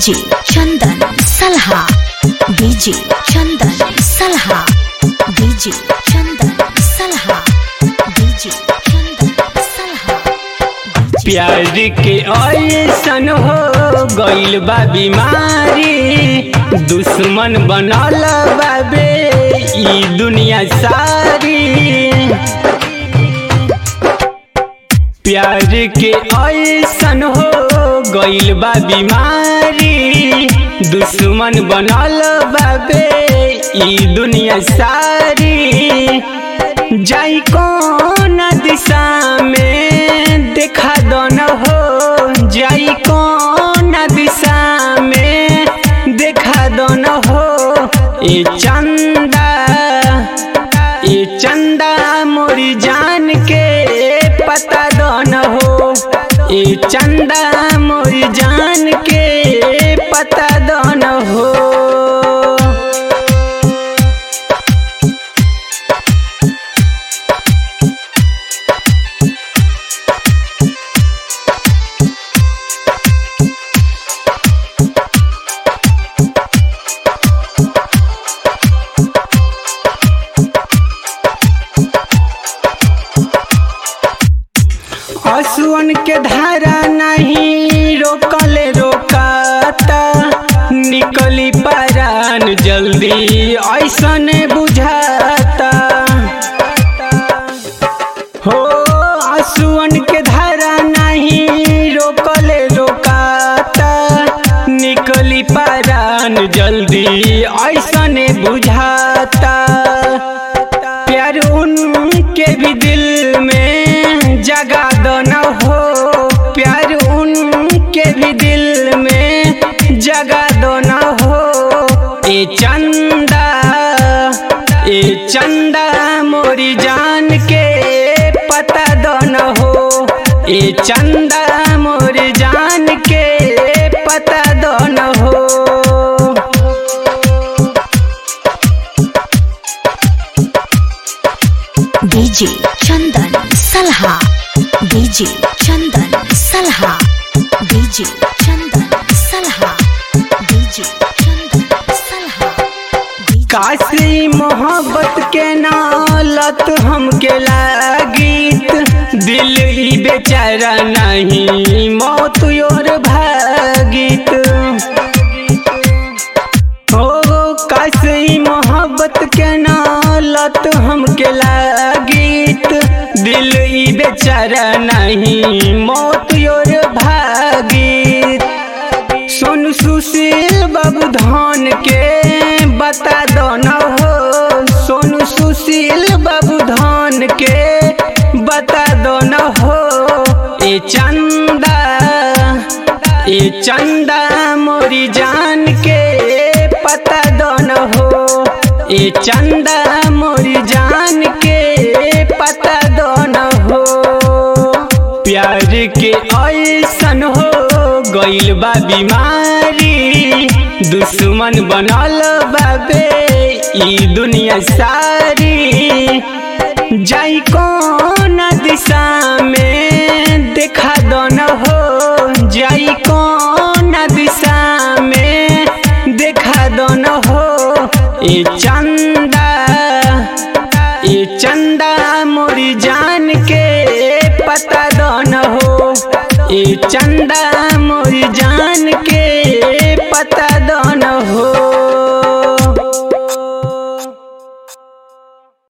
DJ चंदन सलहा, DJ चंदन सलहा, DJ चंदन सलहा, डीजे चंदन सलहा। प्यार के ऐसन हो गइल बा बीमारी, दुश्मन बनल बाबे ई दुनिया सारी। प्यार के ऐसन हो गइल बा बीमारी, दुश्मन बनल बाबे ई दुनिया सारी। जाई कौन दिशा में देखा दन हो, जाई कौन दिशा में देखा दन हो। ए चंदा मोरी जान के पता दन हो, ए चंदा मोरी जान के पता दन हो। आंसुअन के धारा नहीं रोकले रोकाता, निकली परान जल्दी ऐसन बुझाता हो। आंसुअन के धारा नहीं रोकले रोकाता, निकली परान जल्दी ऐसन बुझाता। प्यार उनके भी दिल में जगा दन हो, प्यार उनके भी दिल में जगा दन हो। ए चंदा मोरी जान के पता दन हो, ए चंदा मोरी जान के पता दन हो। डीजे चंदन सलहा, डीजे चंदन सलहा, डीजे चंदन सलहा, डीजे चंदन सलहा। काशी मोहब्बत के नालत हमके लागीत, दिल ही बेचारा नहीं मौत और भागीत हो। काशी मोहब्बत के नालत हमके लागीत, दिल ही बेचारा नहीं मौत और भागीत। सोनू सुशील बाबू धान के बता दन हो, सोनू सुशील बाबू धान के बता दन हो। ए चंदा मोरी जान के पता दन हो, ए चंदा मोरी जान के पता दन हो। प्यार के ऐसन हो गइल बा बीमारी, दुश्मन बनल बाबे ई दुनिया सारी। जाई कौन दिशा में देखा दन हो, जाई कौन दिशा में देखा दन हो। ए चंदा मोरी जान के पता दन हो, ए चंदा मोरी जान के पता